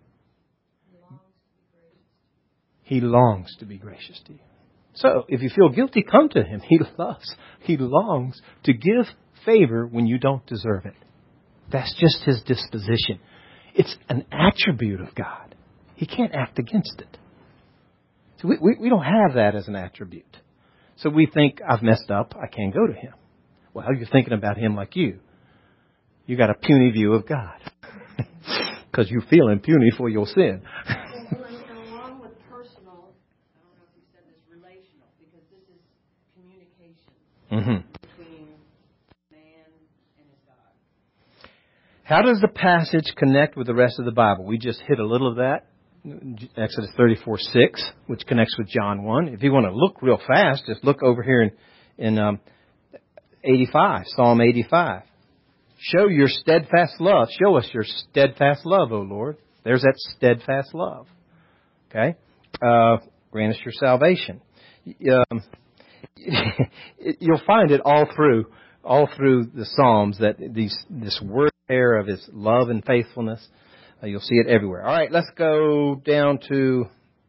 He longs to be gracious to you. So, if you feel guilty, come to Him. He longs to give favor when you don't deserve it. That's just His disposition. It's an attribute of God. He can't act against it. So we don't have that as an attribute. So we think, I've messed up, I can't go to Him. Well, you're thinking about Him like you. You got a puny view of God. Because you're feeling puny for your sin. Well, and along with personal, I don't know if you said this, relational, because this is communication between man and his God. How does the passage connect with the rest of the Bible? We just hit a little of that. Exodus 34:6, which connects with John 1. If you want to look real fast, just look over here in 85, Psalm 85. Show your steadfast love. Show us your steadfast love, O Lord. There's that steadfast love. Okay? Grant us your salvation. You'll find it all through the Psalms, that this word there of His love and faithfulness. You'll see it everywhere. All right, let's go down to...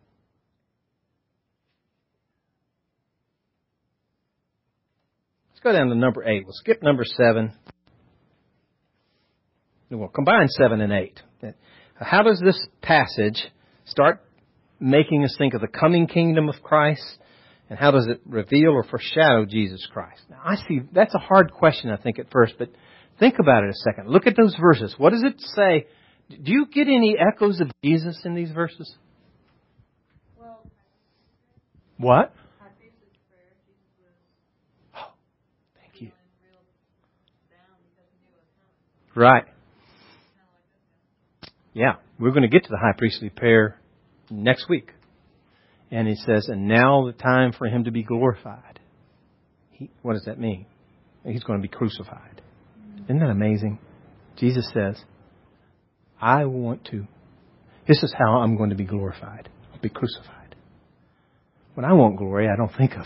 Let's go down to number 8. We'll skip number 7. We'll combine 7 and 8. How does this passage start making us think of the coming kingdom of Christ? And how does it reveal or foreshadow Jesus Christ? Now, I see that's a hard question, I think, at first, but think about it a second. Look at those verses. What does it say? Do you get any echoes of Jesus in these verses? Well, What? high priestess prayer, Jesus was Oh, thank you. real down because he knew it was coming. Right. Kind of like this guy. Yeah, we're going to get to the high priestly prayer next week. And he says, and now the time for him to be glorified. What does that mean? He's going to be crucified. Isn't that amazing? Jesus says, this is how I'm going to be glorified. I'll be crucified. When I want glory, I don't think of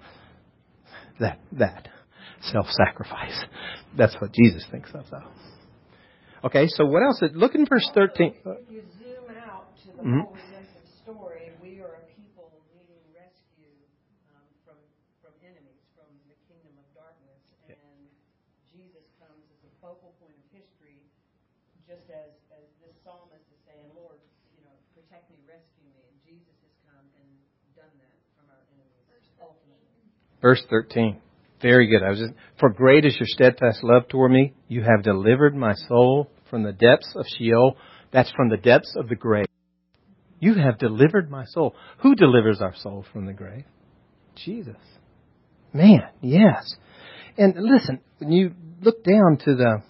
that self-sacrifice. That's what Jesus thinks of, though. Okay, so what else? Look in verse 13. If you zoom out to the Mhm. whole redemptive story, we are a people needing rescue from enemies, from the kingdom of darkness. And Jesus comes as a focal point of history, just as this psalmist is saying, Lord, protect me, rescue me. And Jesus has come and done that from our enemies, ultimately. Verse 13. Very good. For great is your steadfast love toward me. You have delivered my soul from the depths of Sheol. That's from the depths of the grave. You have delivered my soul. Who delivers our soul from the grave? Jesus. Man, yes. And listen, when you look down to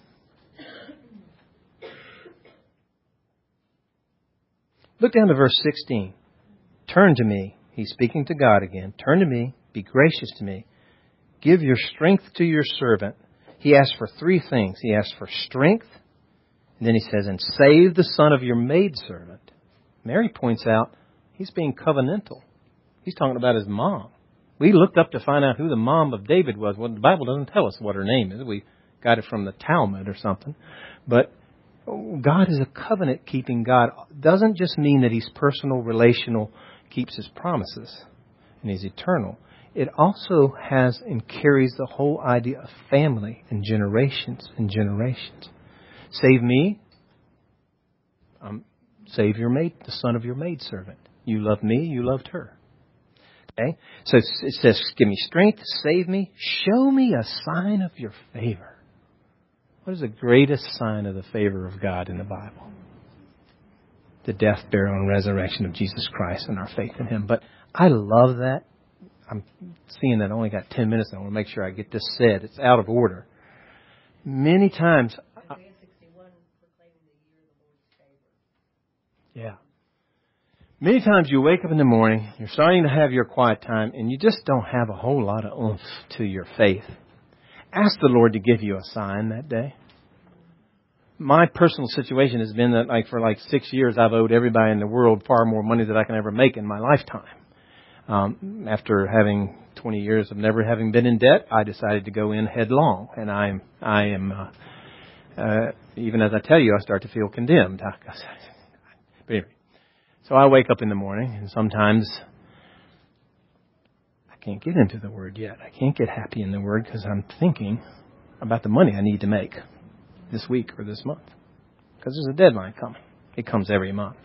verse 16. Turn to me. He's speaking to God again. Turn to me. Be gracious to me. Give your strength to your servant. He asks for 3 things. He asks for strength. And then he says, and save the son of your maidservant. Mary points out he's being covenantal. He's talking about his mom. We looked up to find out who the mom of David was. Well, the Bible doesn't tell us what her name is. We got it from the Talmud or something. But God is a covenant-keeping God. Doesn't just mean that He's personal, relational, keeps His promises, and He's eternal. It also has and carries the whole idea of family and generations and generations. Save me. Save the son of your maidservant. You love me, you loved her. Okay? So it says, give me strength, save me, show me a sign of your favor. What is the greatest sign of the favor of God in the Bible? The death, burial, and resurrection of Jesus Christ and our faith in Him. But I love that. I'm seeing that I only got 10 minutes. I want to make sure I get this said. It's out of order. Many times... Isaiah 61, proclaiming the year of the Lord's favor. Yeah. Many times you wake up in the morning, you're starting to have your quiet time, and you just don't have a whole lot of oomph to your faith. Ask the Lord to give you a sign that day. My personal situation has been that for 6 years I've owed everybody in the world far more money than I can ever make in my lifetime. After having 20 years of never having been in debt, I decided to go in headlong. And I am even as I tell you, I start to feel condemned. But anyway, so I wake up in the morning, and sometimes I can't get into the Word yet. I can't get happy in the Word because I'm thinking about the money I need to make this week or this month. Because there's a deadline coming. It comes every month.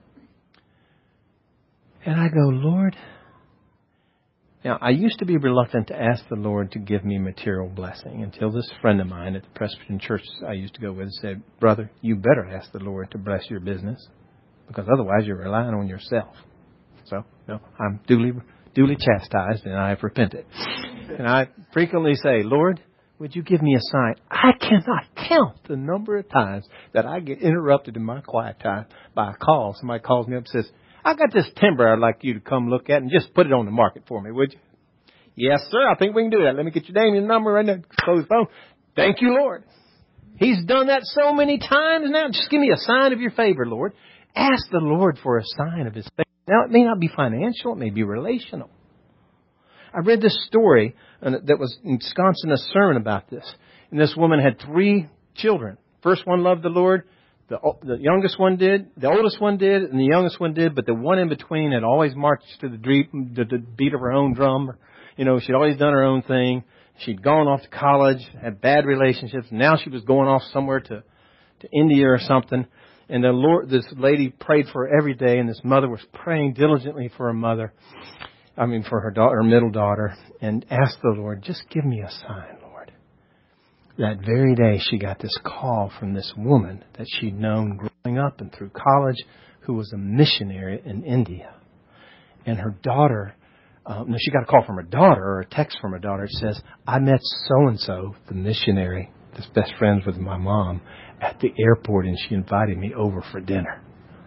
And I go, Lord... Now, I used to be reluctant to ask the Lord to give me material blessing until this friend of mine at the Presbyterian church I used to go with said, brother, you better ask the Lord to bless your business because otherwise you're relying on yourself. So, I'm duly chastised and I have repented. And I frequently say, Lord, would you give me a sign? I cannot count the number of times that I get interrupted in my quiet time by a call. Somebody calls me up and says, I got this timber I'd like you to come look at and just put it on the market for me, would you? Yes, sir. I think we can do that. Let me get your name and number right there. Close the phone. Thank you, Lord. He's done that so many times now. Just give me a sign of your favor, Lord. Ask the Lord for a sign of His favor. Now, it may not be financial. It may be relational. I read this story that was ensconced in a sermon about this. And this woman had 3 children. First one loved the Lord. The youngest one did. The oldest one did. And the youngest one did. But the one in between had always marched to the beat of her own drum. You know, she'd always done her own thing. She'd gone off to college, had bad relationships. Now she was going off somewhere to India or something. And this lady prayed for her every day. And this mother was praying diligently for for her daughter, her middle daughter. And asked the Lord, just give me a sign, Lord. That very day she got this call from this woman that she'd known growing up and through college, who was a missionary in India. And her daughter, she got a call from her daughter, or a text from her daughter. It says, I met so-and-so, the missionary, that's best friends with my mom, at the airport, and she invited me over for dinner.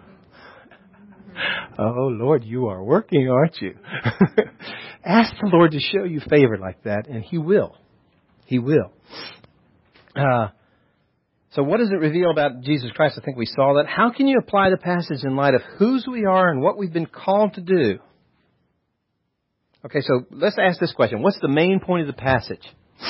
Oh, Lord, you are working, aren't you? Ask the Lord to show you favor like that, and He will. He will. So what does it reveal about Jesus Christ? I think we saw that. How can you apply the passage in light of whose we are and what we've been called to do? Okay, so let's ask this question. What's the main point of the passage?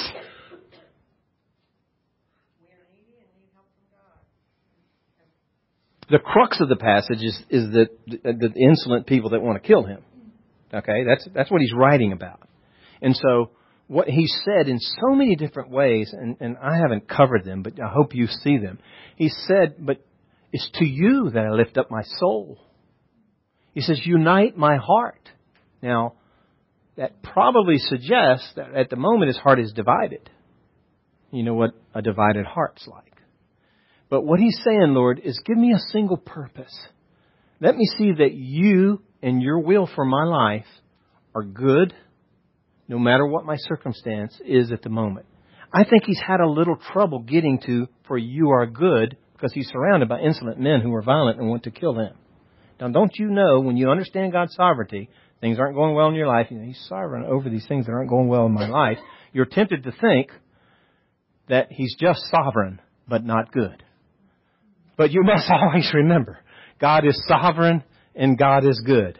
The crux of the passage is the insolent people that want to kill him. Okay, that's what he's writing about. And so what he said in so many different ways, and I haven't covered them, but I hope you see them. He said, but it's to you that I lift up my soul. He says, unite my heart. Now, that probably suggests that at the moment his heart is divided. You know what a divided heart's like. But what he's saying, Lord, is give me a single purpose. Let me see that you and your will for my life are good, no matter what my circumstance is at the moment. I think he's had a little trouble getting to, for you are good, because he's surrounded by insolent men who are violent and want to kill him. Now, don't you know, when you understand God's sovereignty, things aren't going well in your life. You know, He's sovereign over these things that aren't going well in my life. You're tempted to think that He's just sovereign, but not good. But you must always remember, God is sovereign and God is good.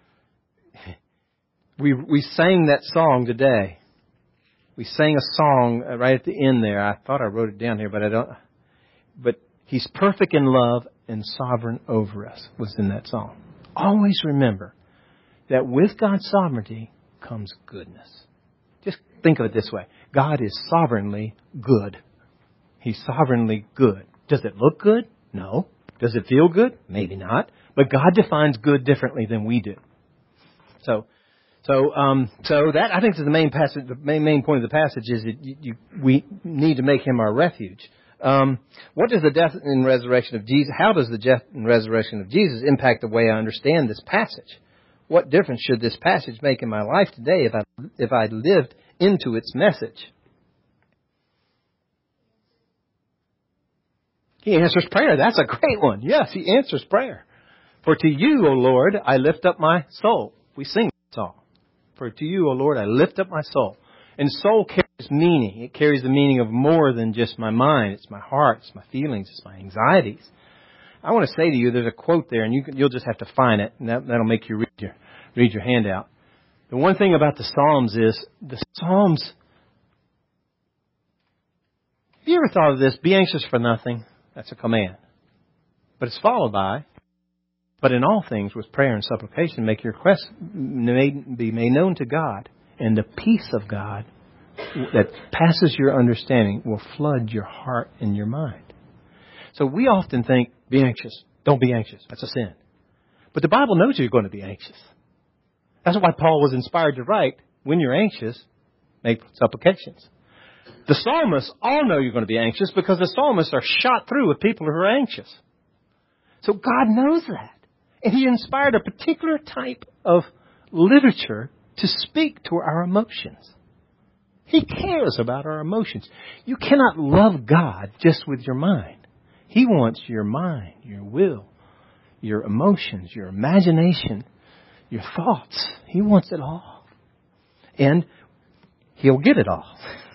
We sang that song today. We sang a song right at the end there. I thought I wrote it down here, but I don't. But He's perfect in love and sovereign over us was in that song. Always remember that with God's sovereignty comes goodness. Just think of it this way. God is sovereignly good. He's sovereignly good. Does it look good? No. Does it feel good? Maybe not. But God defines good differently than we do. So that I think is the main passage. The main point of the passage is that we need to make Him our refuge. What does the death and resurrection of Jesus? How does the death and resurrection of Jesus impact the way I understand this passage? What difference should this passage make in my life today if I lived into its message? He answers prayer. That's a great one. Yes, He answers prayer. For to you, O Lord, I lift up my soul. We sing that song. For to you, O Lord, I lift up my soul. And soul carries meaning. It carries the meaning of more than just my mind. It's my heart. It's my feelings. It's my anxieties. I want to say to you, there's a quote there, and you'll just have to find it, and that'll make you read your handout. The one thing about the Psalms is, the Psalms... Have you ever thought of this? Be anxious for nothing. That's a command. But it's followed by, but in all things with prayer and supplication, make your requests be made known to God. And the peace of God that passes your understanding will flood your heart and your mind. So we often think, be anxious. Don't be anxious. That's a sin. But the Bible knows you're going to be anxious. That's why Paul was inspired to write, when you're anxious, make supplications. The psalmists all know you're going to be anxious because the psalmists are shot through with people who are anxious. So God knows that. And He inspired a particular type of literature to speak to our emotions. He cares about our emotions. You cannot love God just with your mind. He wants your mind, your will, your emotions, your imagination, your thoughts. He wants it all. And He'll get it all.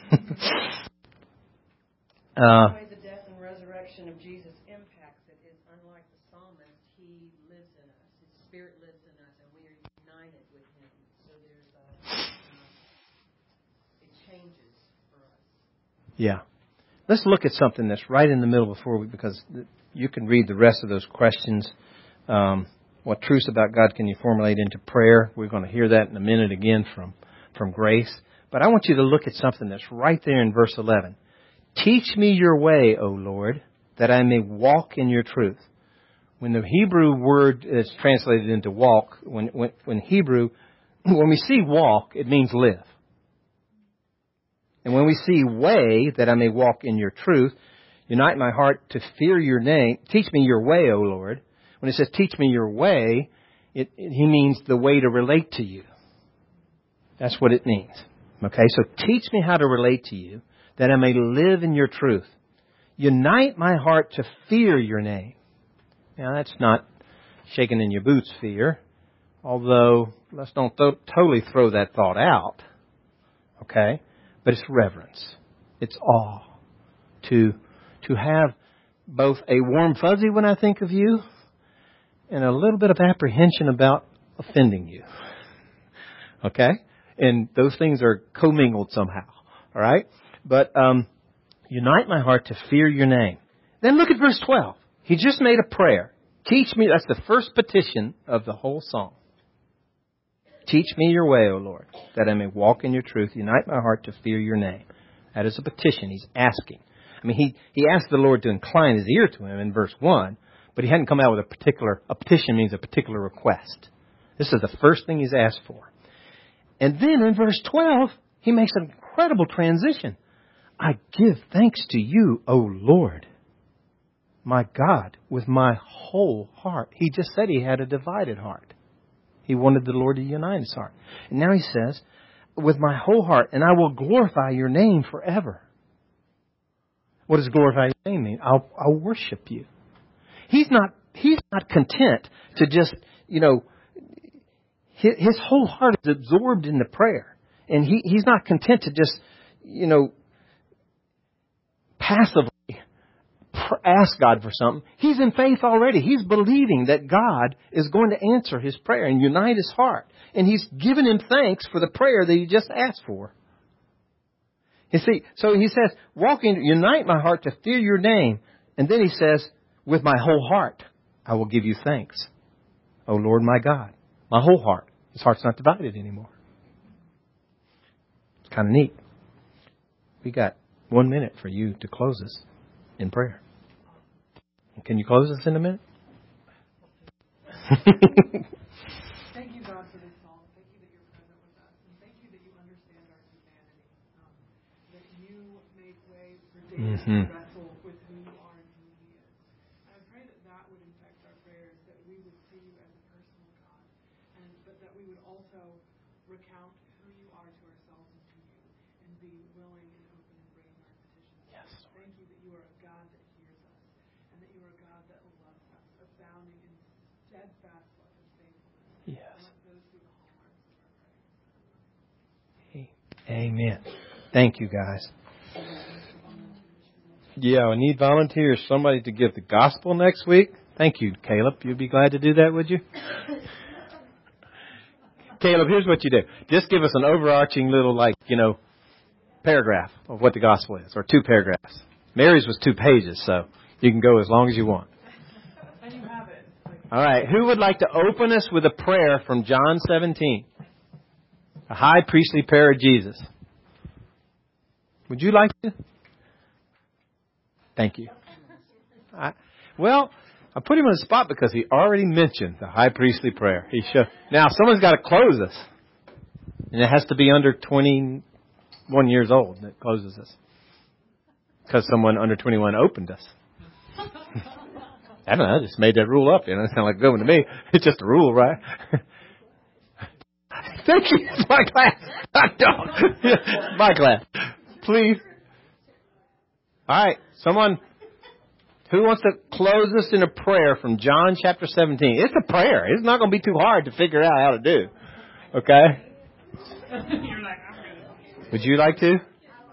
The way the death and resurrection of Jesus impacts it is, unlike the psalmist, He lives in us. His Spirit lives in us, and we are united with Him. So there's a changes for us. Yeah. Let's look at something that's right in the middle because you can read the rest of those questions. What truths about God can you formulate into prayer? We're going to hear that in a minute again from Grace. But I want you to look at something that's right there in verse 11. Teach me your way, O Lord, that I may walk in your truth. When the Hebrew word is translated into walk, when we see walk, it means live. And when we see way, that I may walk in your truth, unite my heart to fear your name. Teach me your way, O Lord. When it says teach me your way, he means the way to relate to you. That's what it means. Okay, so teach me how to relate to you, that I may live in your truth. Unite my heart to fear your name. Now, that's not shaking in your boots fear, although let's don't totally throw that thought out. Okay? But it's reverence. It's awe. To have both a warm fuzzy when I think of you and a little bit of apprehension about offending you. Okay? And those things are commingled somehow. All right? But unite my heart to fear your name. Then look at verse 12. He just made a prayer. Teach me, that's the first petition of the whole song. Teach me your way, O Lord, that I may walk in your truth. Unite my heart to fear your name. That is a petition. He's asking. I mean, he asked the Lord to incline his ear to him in verse 1, but he hadn't come out with a petition means a particular request. This is the first thing he's asked for. And then in verse 12, he makes an incredible transition. I give thanks to you, O Lord, my God, with my whole heart. He just said he had a divided heart. He wanted the Lord to unite his heart. And now he says, with my whole heart, and I will glorify your name forever. What does glorify your name mean? I'll worship you. He's not content to just, his whole heart is absorbed in the prayer. And he's not content to just, passively ask God for something. He's in faith already. He's believing that God is going to answer his prayer and unite his heart. And he's given him thanks for the prayer that he just asked for. You see, so he says, unite my heart to fear your name. And then he says, with my whole heart, I will give you thanks. O Lord my God. My whole heart. His heart's not divided anymore. It's kind of neat. We got 1 minute for you to close us in prayer. Can you close us in a minute? Thank you, God, for this song. Thank you that you're present with us. And thank you that you understand our humanity. That you make way for David to wrestle with who you are and who he is. And I pray that that would infect our prayers, that we would see you as a personal God. But that we would also recount who you are to ourselves and to you. And be willing and open and bring our petitions. Yes. Thank you that you are a God that hears us. And that you are a God that loves us, abounding in steadfast love and faithfulness. Yes. And let those be the hallmarks of our prayers. Amen. Thank you, guys. Yeah, I need volunteers. Somebody to give the gospel next week. Thank you, Caleb. You'd be glad to do that, would you? Caleb, here's what you do. Just give us an overarching little, paragraph of what the gospel is, or 2 paragraphs. Mary's was 2 pages, so you can go as long as you want. And you have it. All right. Who would like to open us with a prayer from John 17? A high priestly prayer of Jesus. Would you like to? Thank you. I put him on the spot because he already mentioned the high priestly prayer. Now, someone's got to close us. And it has to be under 21 years old that closes us. Because someone under 21 opened us. I don't know, I just made that rule up. It sounds like a good one to me. It's just a rule, right? Thank you. It's my class. My class. Please. All right. Someone who wants to close us in a prayer from John chapter 17. It's a prayer. It's not going to be too hard to figure out how to do. Okay? You're like, I'm ready. Would you like to?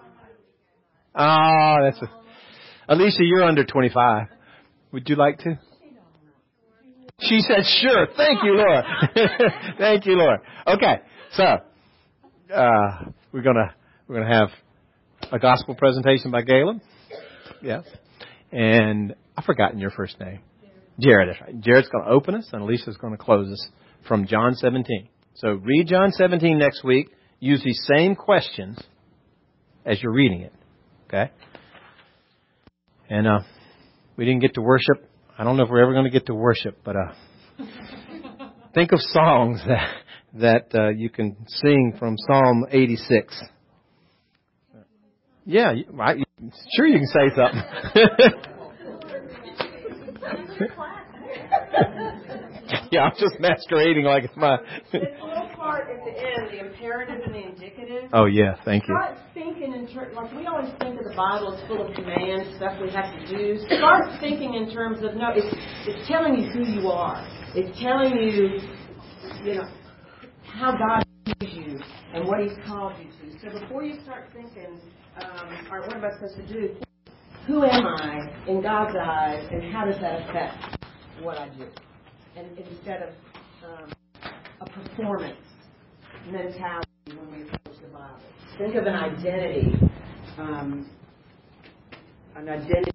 Alicia, you're under 25. Would you like to? She said, sure. Thank you, Lord. Thank you, Lord. Okay. So, we're we're going to have a gospel presentation by Caleb. Yes. And I've forgotten your first name. Jared, that's right. Jared's going to open us, and Alicia's going to close us from John 17. So read John 17 next week. Use these same questions as you're reading it. Okay? And we didn't get to worship. I don't know if we're ever going to get to worship, but think of songs that you can sing from Psalm 86. Yeah, sure you can say something. Yeah, I'm just masquerading like it's my... This little part at the end, the imperative and the indicative. Oh, yeah, thank you. Start thinking in terms, like we always think of the Bible as full of commands, stuff we have to do. Start thinking in terms of, no, it's telling you who you are. It's telling you, how God sees you and what He's called you to. So before you start thinking, all right, what am I supposed to do? Who am I in God's eyes, and how does that affect what I do? And instead of a performance mentality when we approach the Bible, think of an identity